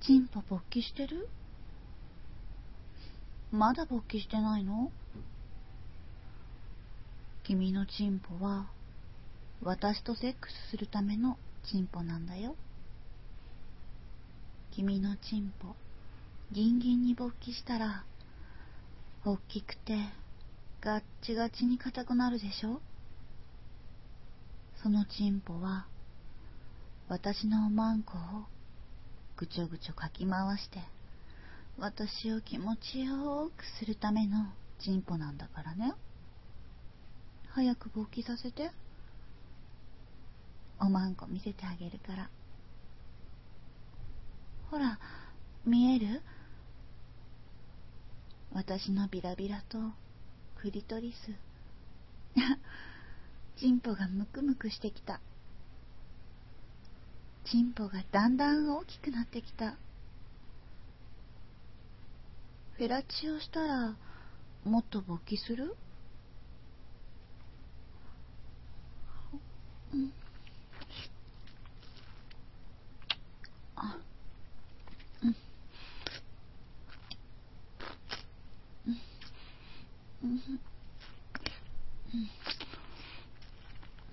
チンポ勃起してる？まだ勃起してないの？君のチンポは私とセックスするためのチンポなんだよ。君のチンポギンギンに勃起したら大きくてガッチガチに硬くなるでしょ。そのチンポは私のおまんこをぐちょぐちょかき回して私を気持ちよくするためのチンポなんだからね。早く勃起させて。おまんこ見せてあげるから。ほら、見える？私のビラビラとクリトリス。チンポがムクムクしてきた。チンポがだんだん大きくなってきた。フェラチオしたらもっと勃起する？うん。あ、うん。うん。うん。うん。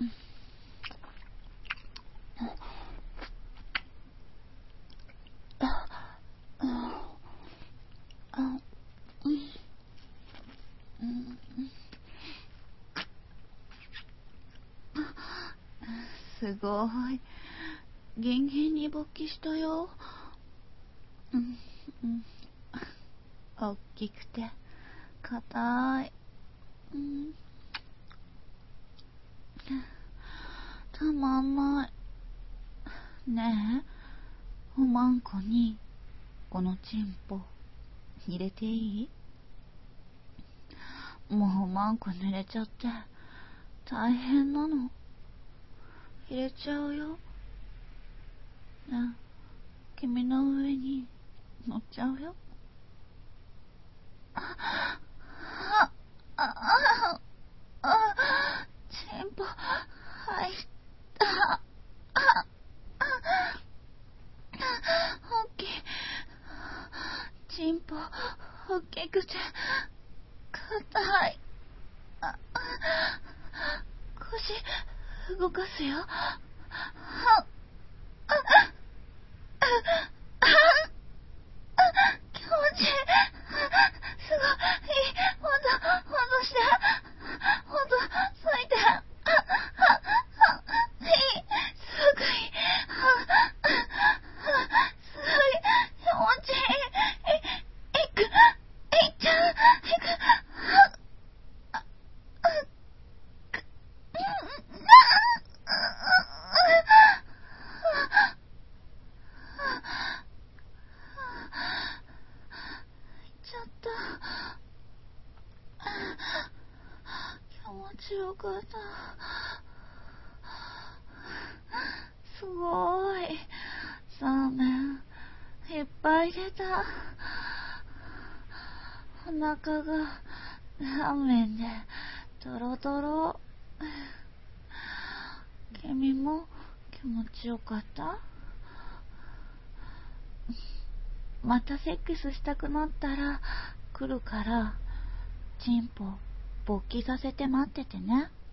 すごい。ギンギンに勃起したよ。うん。うん。大きくて硬い。うん。たまんない。ねえ、おまんこにこのチンポ入れていい？もうおまんこ濡れちゃって大変なの。入れちゃうよ。ねえ、君の上に乗っちゃうよ。ああああ、チンポ入った。大きい。チンポ大きくて硬い。腰動かすよ。気持ちいい。すごい。ほんとして。ほんとついて。いい。すごい。すごい。気持ちいい。いく。いっちゃう。いく。気持ちよかった。すごい。サーメンいっぱい出た。お腹がラーメンでドロドロ。君も気持ちよかった？またセックスしたくなったら来るから、チンポ勃起させて待っててね。